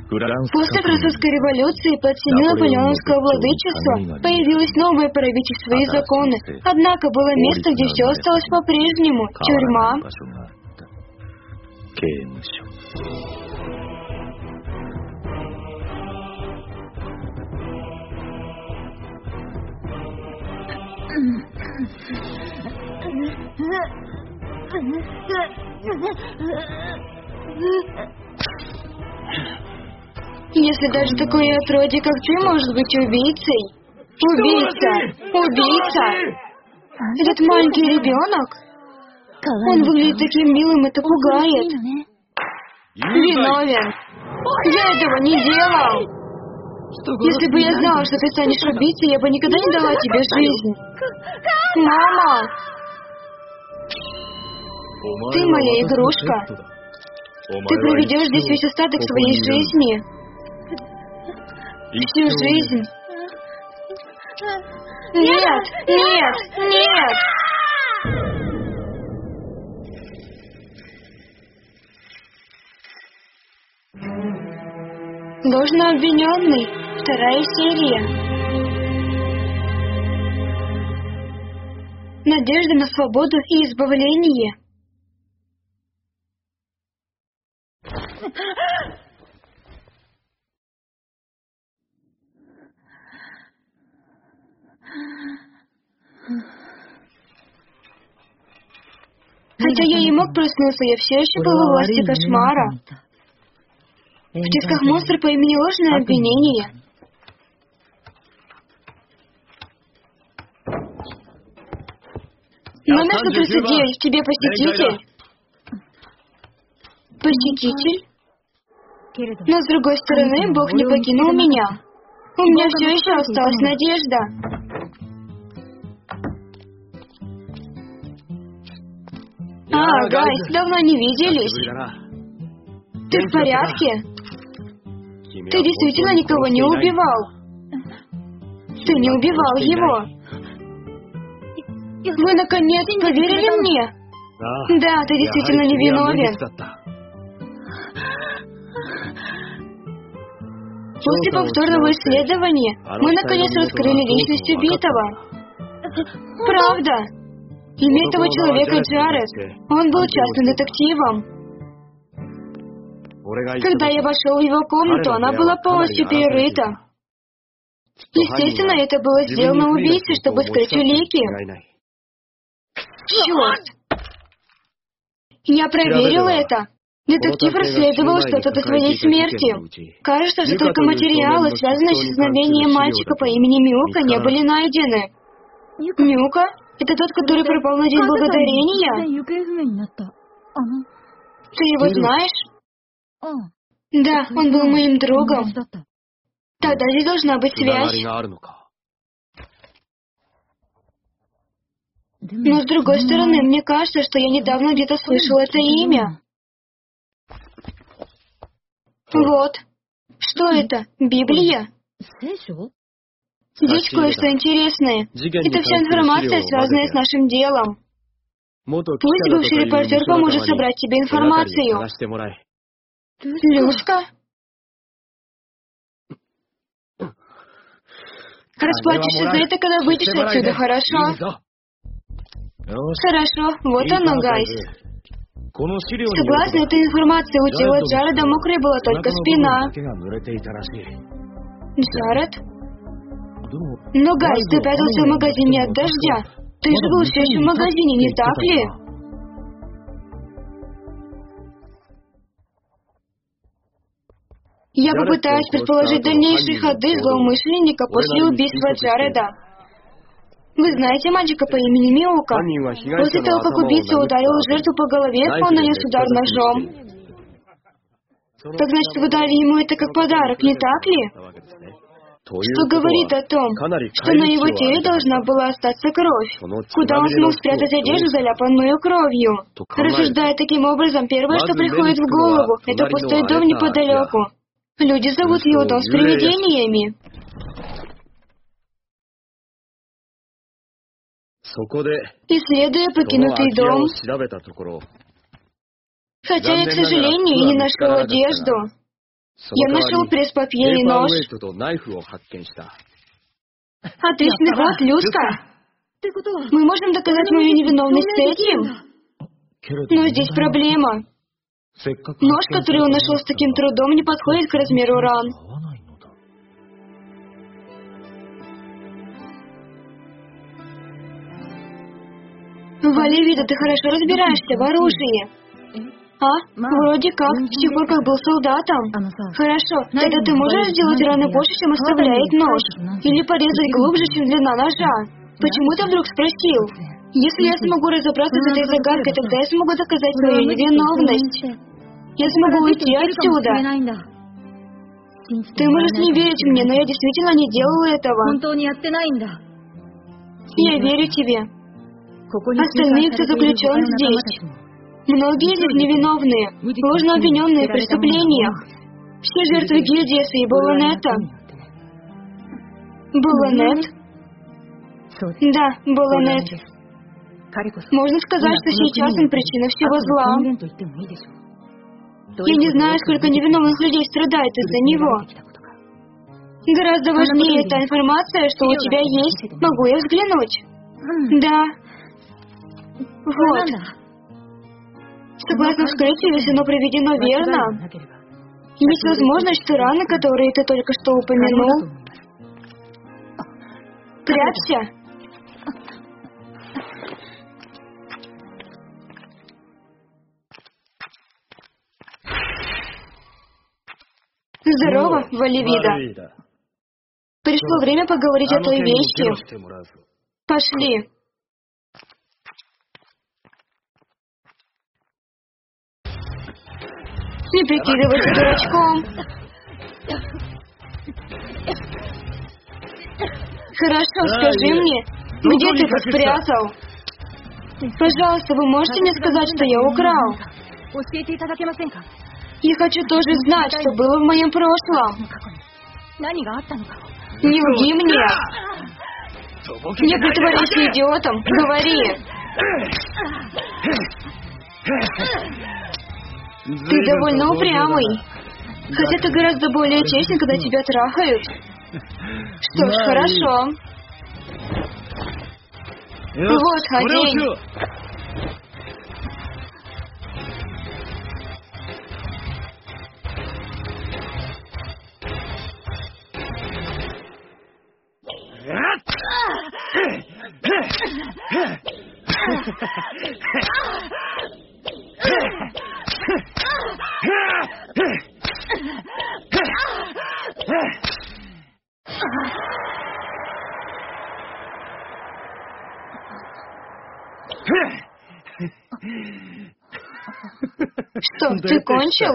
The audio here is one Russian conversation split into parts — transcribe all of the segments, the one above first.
После Французской революции под сенью наполеоновского владычества появилось новое правительство и законы. Однако было место, где все осталось по-прежнему – тюрьма. Если даже такое отродье, как ты, может быть убийцей. Убийца! Убийца! Этот маленький ребенок? Он выглядит таким милым, это пугает. Виновен. Я этого не делал. Если бы я знала, что ты станешь убийцей, я бы никогда не дала тебе жизнь. Мама! Ты моя игрушка. Ты проведешь здесь весь остаток своей жизни. Всю жизнь. Нет! Нет! Нет! Ложно обвиненный. 2-я серия. Надежда на свободу и избавление. Хотя я и мог проснуться, я все еще был во власти кошмара. В тисках монстр по имени Ложное обвинение. Номер 139, к тебе посетитель. Посетитель? Но с другой стороны, Бог не покинул меня. У меня все еще осталась надежда. Гайс, давно не виделись. Ты в порядке? Ты действительно никого не убивал? Ты не убивал его? Вы наконец поверили мне? Да, ты действительно невиновен. После повторного исследования мы наконец раскрыли личность убитого. Правда? Имя этого человека Джаред. Он был частным детективом. Когда я вошел в его комнату, она была полностью перерыта. Естественно, это было сделано убийцей, чтобы скрыть улики. Черт! Я проверил это. Детектив расследовал что-то до своей смерти. Кажется, что только материалы, связанные с исчезновением мальчика по имени Мюка, не были найдены. Мюка? Это тот, который пропал на День Благодарения? Ты его знаешь? Да, он был моим другом. Тогда здесь должна быть связь. Но с другой стороны, мне кажется, что я недавно где-то слышал это имя. Вот. Что это? Библия? Здесь кое-что интересное. Это вся информация, связанная с нашим делом. Пусть бывший репортер поможет собрать тебе информацию. Люшка? Расплатишься за это, когда выйдешь отсюда, хорошо? Хорошо, вот оно, Гайс. Согласно этой информации, у тела Джареда мокрой была только спина. Джаред? Но, Гайс, ты прятался в магазине от дождя. Ты же был все еще в магазине, не так ли? Я попытаюсь предположить дальнейшие ходы злоумышленника после убийства Джареда. Вы знаете мальчика по имени Миука? После того, как убийца ударил жертву по голове, он нанес удар ножом. Так значит, вы дали ему это как подарок, не так ли? Что говорит о том, что на его теле должна была остаться кровь, куда он смог спрятать одежду, заляпанную кровью. Рассуждая таким образом, первое, что приходит в голову, это пустой дом неподалеку. Люди зовут его дом с привидениями. Исследуя покинутый дом, хотя я, к сожалению, и не нашел одежду. Я нашел пресс-папье и нож. Отличный ход, Люська. Мы можем доказать мою невиновность этим. Но здесь проблема. Нож, который он нашел с таким трудом, не подходит к размеру ран. Валивида, ты хорошо разбираешься в оружии. А? Вроде как, с тех пор, как был солдатом. Хорошо, тогда ты можешь сделать раны больше, чем оставляет нож? Или порезать глубже, чем длина ножа? Почему ты вдруг спросил? Если я смогу разобраться с этой загадкой, тогда я смогу доказать свою невиновность. Я смогу уйти отсюда. Ты можешь не верить мне, но я действительно не делала этого. Я верю тебе. Остальные, кто заключен здесь. Многие из них невиновные, ложно обвиненные в преступлениях. Все жертвы Гильдиеса и Боланета. Боланет? Да, Боланет. Можно сказать, что сейчас он причина всего зла. Я не знаю, сколько невиновных людей страдает из-за него. Гораздо важнее та информация, что у тебя есть. Могу я взглянуть? Да. Вот. Согласно вскрытию, если оно проведено верно, есть возможность, что раны, которые ты только что упомянул... Прячься. Здорово, Валивида. Пришло время поговорить о той вещи. Пошли. Не прикидывайся дурачком. Хорошо, скажи мне, где ты это спрятал? Пожалуйста, вы можете мне сказать, что я украл? Я хочу тоже знать, что было в моем прошлом. Не лги мне. Не притворяйся идиотом. Говори. Ты довольно упрямый. Хотя ты гораздо более честен, когда тебя трахают. Что ж, хорошо. Вот, одень. Что, ты кончил?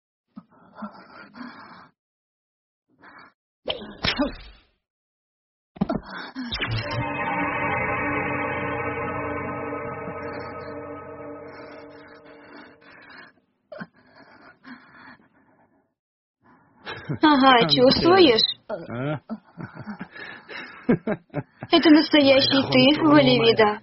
Ага, чувствуешь? Это настоящий ты, Валивида.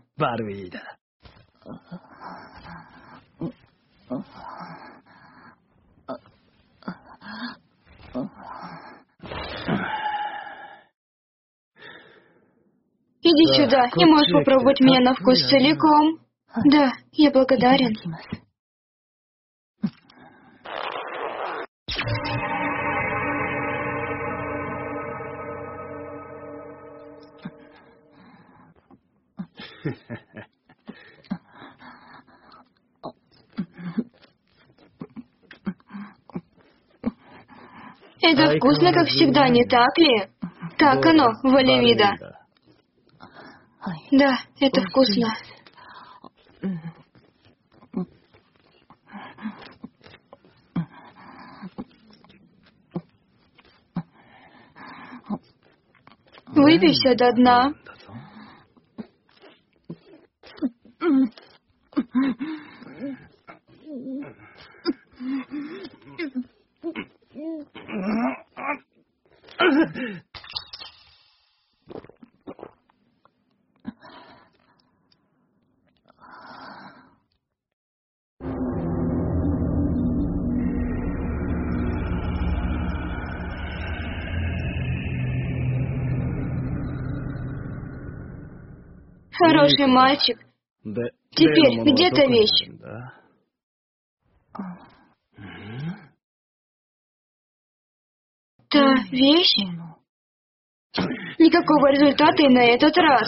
Иди сюда, и можешь попробовать меня на вкус целиком. Да, я благодарен. Это вкусно, как всегда, не так ли? Как оно, Валивида? Да, это вкусно. Выпей все до дна. Хороший мальчик. Теперь, где та вещь? Та вещь? Никакого результата и на этот раз.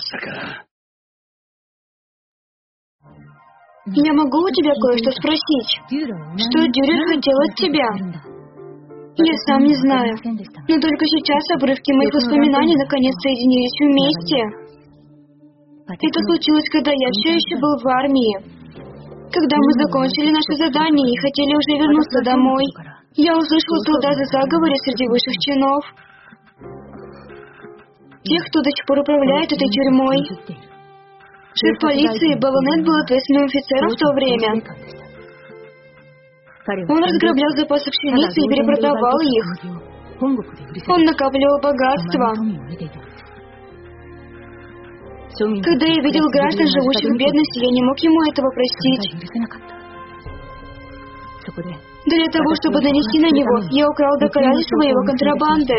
Я могу у тебя кое-что спросить? Что Дюрер хотел от тебя? Я сам не знаю. Но только сейчас обрывки моих воспоминаний наконец соединились вместе. Это случилось, когда я все еще был в армии. Когда мы закончили наше задание и хотели уже вернуться домой, я услышал солдат о заговоре среди высших чинов. Тех, кто до сих пор управляет этой тюрьмой. Шеф полиции Балонет был ответственным офицером в то время. Он разграблял запасы пшеницы и перепродавал их. Он накапливал богатство. Когда я видел граждан, живущих в бедности, я не мог ему этого простить. Для того, чтобы нанести на него, я украл доказательства его контрабанды.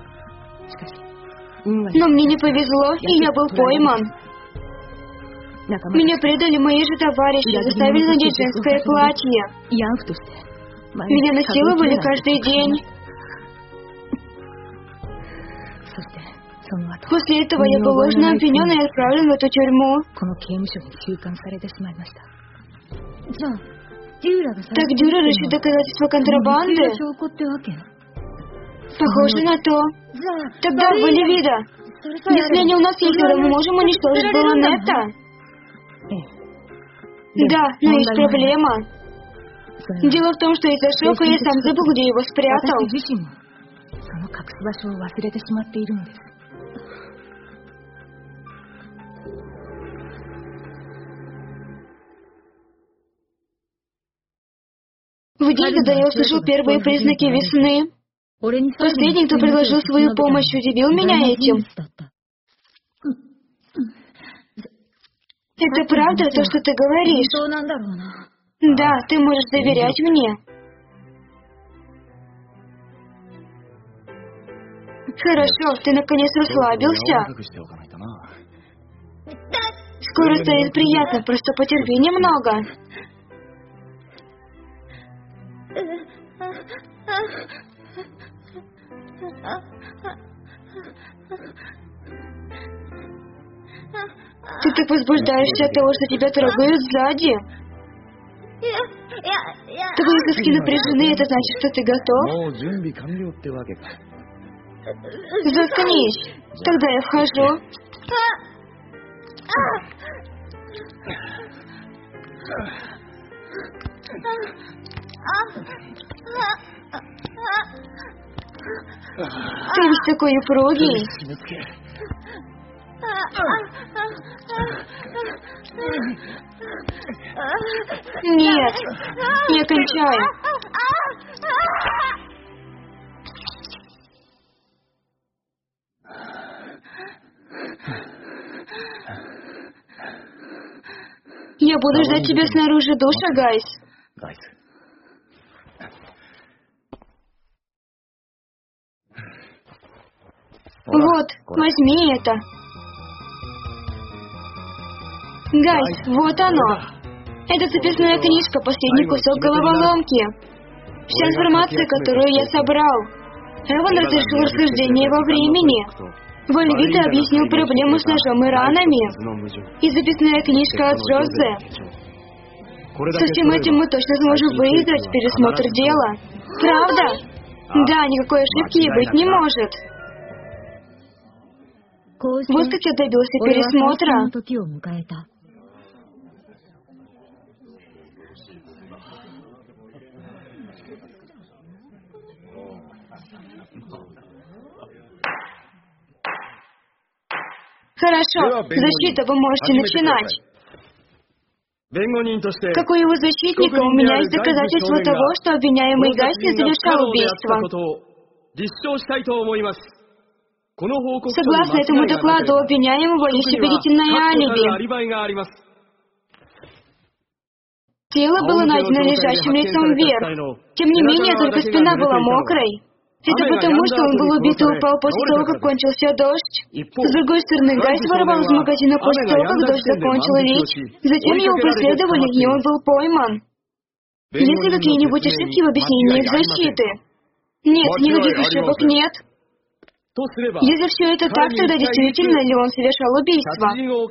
Но мне не повезло, и я был пойман. Меня предали мои же товарищи, заставили надеть женское платье. Меня насиловали каждый день. После этого я был ложно обвинен и отправлен в эту тюрьму. Так Дюрер ищет доказательства контрабанды? Похоже на то. Тогда, Боливида, если они у нас есть, то мы можем уничтожить Балонета. Да, но есть проблема. Дело в том, что из-за шока я сам забыл, где его спрятал. В день, когда я услышал первые признаки весны, последний, кто предложил свою помощь, удивил меня этим. Это правда, то, что ты говоришь? Да, ты можешь доверять мне. Хорошо, ты наконец расслабился. Скоро станет приятно, просто потерпи немного. Ты так возбуждаешься от того, что тебя трогают сзади. Твои соски напряжены, это значит, что ты готов? Заткнись. Тогда я вхожу. Ты ведь такой упругий. Нет, я кончаю. Я буду ждать тебя снаружи душа, Гайс. Вот, возьми это. Гайс, вот оно. Это записная книжка, последний кусок головоломки. Вся информация, которую я собрал. Эван разрешил расхождение во времени. Вольвита объяснил проблему с ножом и ранами. И записная книжка от Джозе. Со всем этим мы точно сможем выиграть пересмотр дела. Правда? Да, никакой ошибки и быть не может. Вот как я добился пересмотра. Хорошо, защита, вы можете начинать. Как у его защитника, у меня есть доказательства того, что обвиняемый Гайс не совершал убийство. Согласно этому докладу, у обвиняемого есть убедительное алиби. Тело было найдено лежащим лицом вверх. Тем не менее, только спина была мокрой. Это потому, что он был убит и упал после того, как кончился дождь. С другой стороны, Гай своровал из магазина после того, как дождь закончил лить. Затем его преследовали, и он был пойман. Есть ли какие-нибудь ошибки в объяснениях защиты? Нет, никаких ошибок нет. Если все это так, тогда действительно ли он совершал убийство?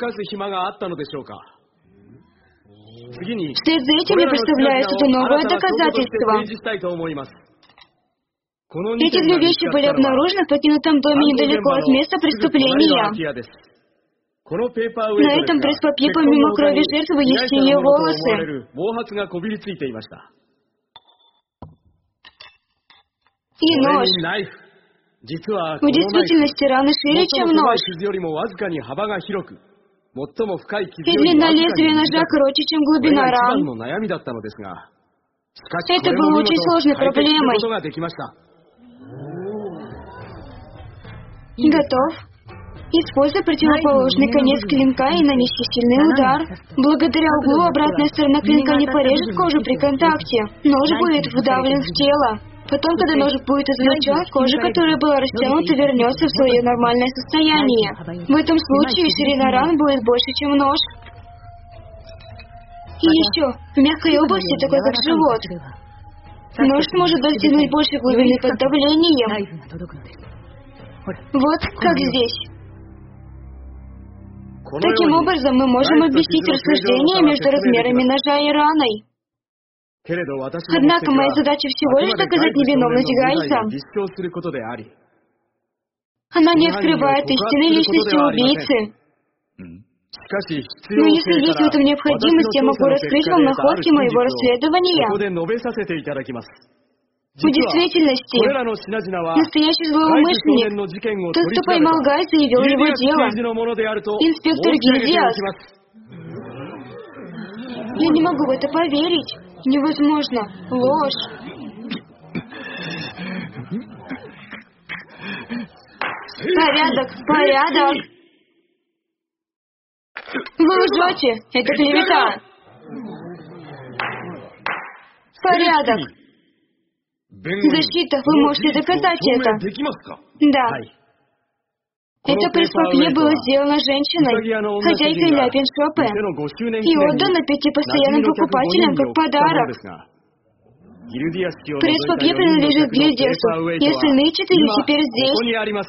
Вслед за этим я представляю суду новое доказательство. Эти две вещи были обнаружены в покинутом доме недалеко от места преступления. На этом пресс-папье помимо крови жертвы есть ее волосы. И нож. В действительности раны шире, чем нож. И длина лезвия ножа короче, чем глубина ран. Это было очень сложной проблемой. Готов. Используй противоположный конец клинка и нанеси сильный удар. Благодаря углу обратная сторона клинка не порежет кожу при контакте. Нож будет вдавлен в тело. Потом, когда нож будет извлечен, кожа, которая была растянута, вернется в свое нормальное состояние. В этом случае ширина ран будет больше, чем нож. И еще, в мягкой области, такой как живот, нож сможет достигнуть большей глубины под давлением. Вот как здесь. Таким образом, мы можем объяснить расхождение между размерами ножа и раной. Однако моя задача всего лишь доказать невиновность Гайса. Она не открывает истинной личности убийцы. Но если есть в этом необходимость, я могу раскрыть вам находки моего расследования. В действительности, настоящий злоумышленник, тот, кто поймал Гайса и вел его дело, инспектор Гильдиас. Я не могу в это поверить. Невозможно. Ложь. Порядок, порядок. Вы лжете. Это клевета. Порядок. Защита, вы можете доказать это. Да. Это пресс-папье было сделано женщиной, хозяйкой ляпин-шопе, и отдано 5 постоянным покупателям как подарок. Пресс-папье принадлежит Гильдиасу, и остальные 4 теперь здесь.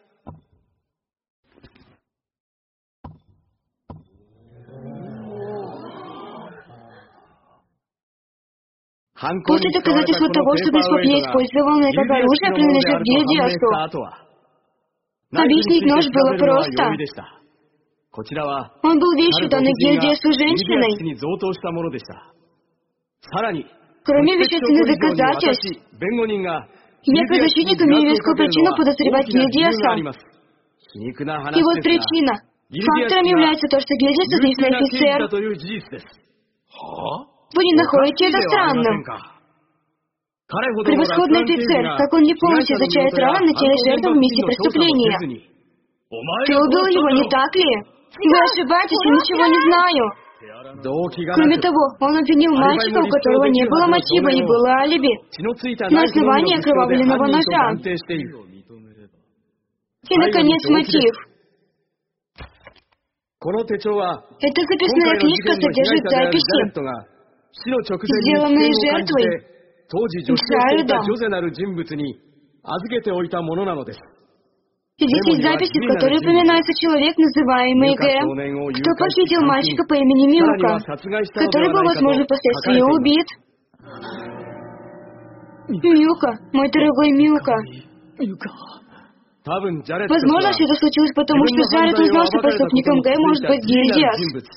После доказательства того, что пресс-папье использовал на как оружие, принадлежит Гильдиасу. Объяснить нож было просто. Он был вещью, данной Гильдиасу женщиной. Кроме вещественных доказательств, я как защитник имею вескую причину подозревать Гильдиаса. И вот причина. Фактором является то, что Гильдиас отличный офицер. Вы не находите это странным? Превосходный офицер, как он не полностью изучает раны на теле жертвы в месте преступления. Ты убил его, не так ли? Вы ошибаетесь, я ничего не знаю. Кроме того, он обвинил мальчика, у которого не было мотива и было алиби, на основании окровавленного ножа. И, наконец, мотив. Эта записная книжка содержит записи, сделанные жертвой Джаредом. Здесь есть записи, в которых упоминается человек, называемый Г, кто похитил мальчика по имени Милка, который был, возможно, впоследствии убит. Милка, мой дорогой Милка. Возможно, все это случилось потому, что Джаред узнал, что преступником Г может быть Гильдиас.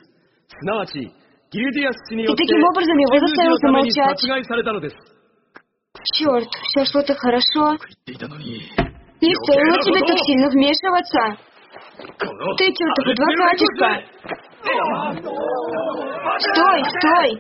И таким образом его заставил замолчать. Черт, все шло-то хорошо. Не стоило тебе так сильно вмешиваться. Ты чертов адвокатишка. Стой,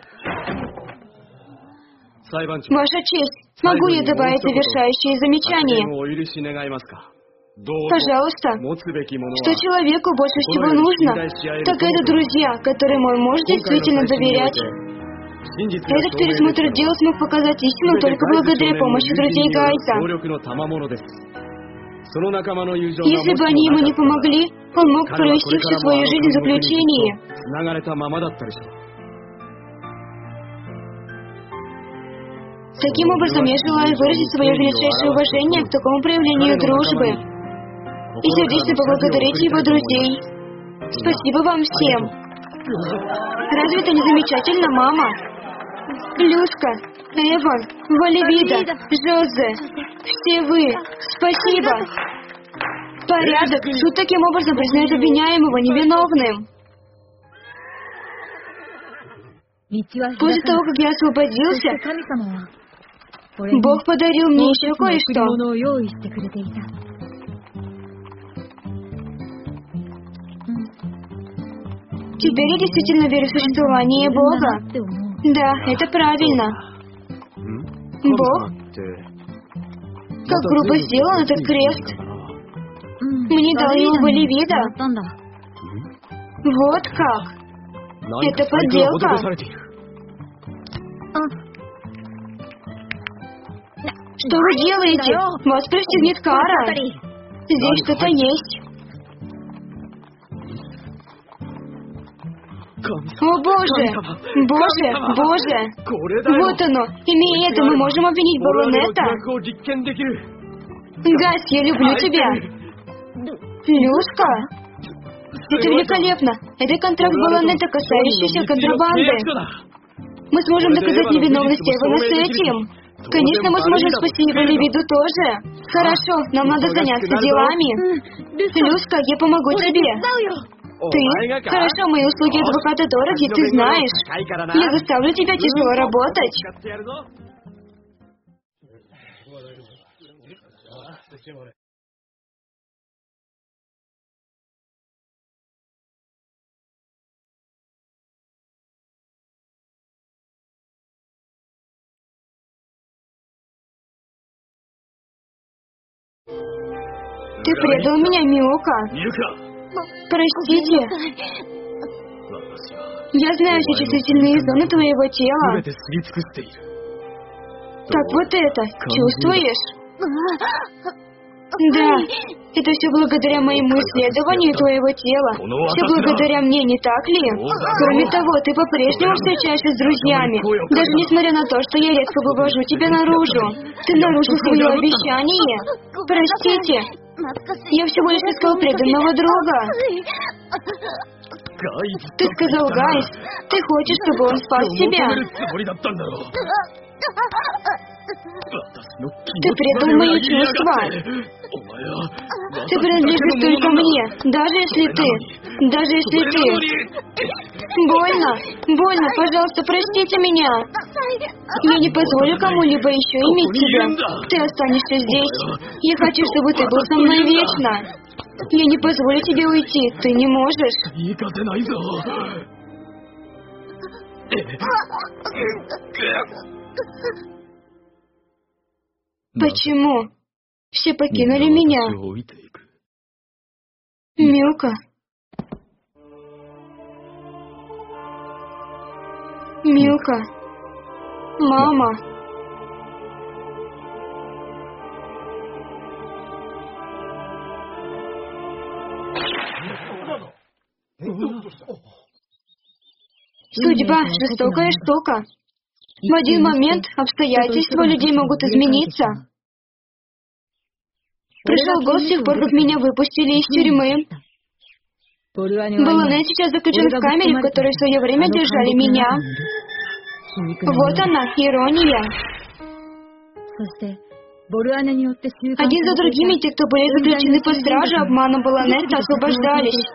стой. Ваша честь, могу я добавить завершающее замечание? Пожалуйста, что человеку больше всего нужно, так это друзья, которым он может действительно доверять. Этот пересмотр дела смог показать истину только благодаря помощи друзей Гайса. Если бы они ему не помогли, он мог провести всю свою жизнь в заключении. Таким образом, я желаю выразить свое величайшее уважение к такому проявлению дружбы и сердечно поблагодарить его друзей. Спасибо вам всем. Разве это не замечательно, мама? Люська, Эван, Валивида, Жозе, все вы, спасибо. Порядок, суд таким образом признает обвиняемого невиновным. После того, как я освободился, Бог подарил мне еще кое-что. Теперь я действительно верю в существование Бога. Да, это правильно. Бог? Как грубо сделан этот крест. Мне дал его Валивида. Вот как. Это подделка. Что вы делаете? Вас пристигнет кара. Здесь что-то есть. О боже! Боже! Боже! Вот оно! Имея это, мы можем обвинить Баланета. Гайс, я люблю тебя. Люська? Это великолепно. Это контракт Баланета, касающийся контрабанды. Мы сможем доказать невиновность Эвана с этим. Конечно, мы сможем спасти его Валивиду тоже. Хорошо, нам надо заняться делами. Люська, я помогу тебе. Ты? Хорошо, мои услуги адвоката дороги, ты знаешь. Я заставлю тебя тяжело работать. Ты предал меня, Миока. Простите. Я знаю все чувствительные зоны твоего тела. Так вот это, чувствуешь? Да, это все благодаря моему исследованию твоего тела. Все благодаря мне, не так ли? Кроме того, ты по-прежнему встречаешься с друзьями, даже несмотря на то, что я редко вывожу тебя наружу. Ты нарушил свое обещание. Простите, я всего лишь искал преданного друга. Ты сказал, Гайс, ты хочешь, чтобы он спас тебя? Ты предал мои чувства. Ты принадлежишь только мне, даже если ты. Больно, пожалуйста, простите меня. Я не позволю кому-либо еще иметь тебя. Ты останешься здесь. Я хочу, чтобы ты был со мной вечно. Я не позволю тебе уйти, ты не можешь. Почему? Все покинули меня. Милка. Милка. Мама. Судьба — жестокая штука. В один момент обстоятельства людей могут измениться. Прошел год с тех пор, как меня выпустили из тюрьмы. Баланет сейчас заключен в камере, в которой в свое время держали меня. Вот она, ирония. Один за другими те, кто были заключены под стражу обманом Баланета, освобождались.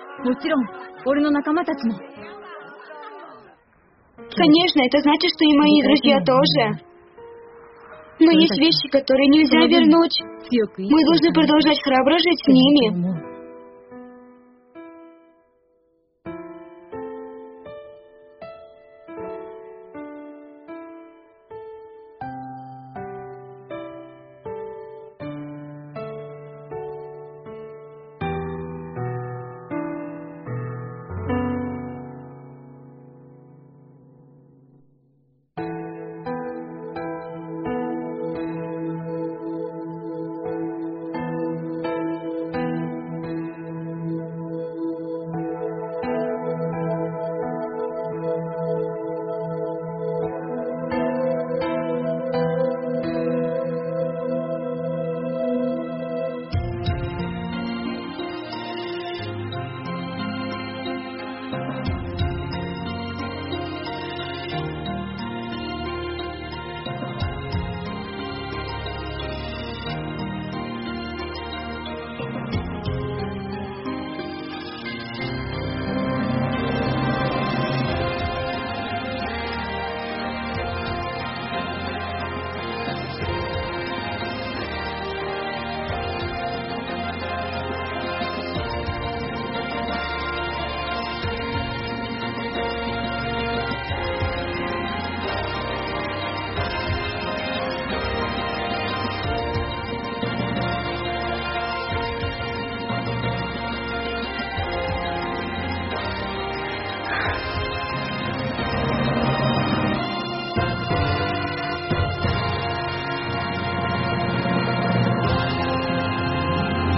Конечно, это значит, что и мои друзья тоже. Но есть вещи, которые нельзя вернуть. Мы должны продолжать храбро жить с ними.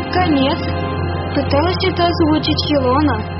Конец. Пыталась это озвучить Хилона.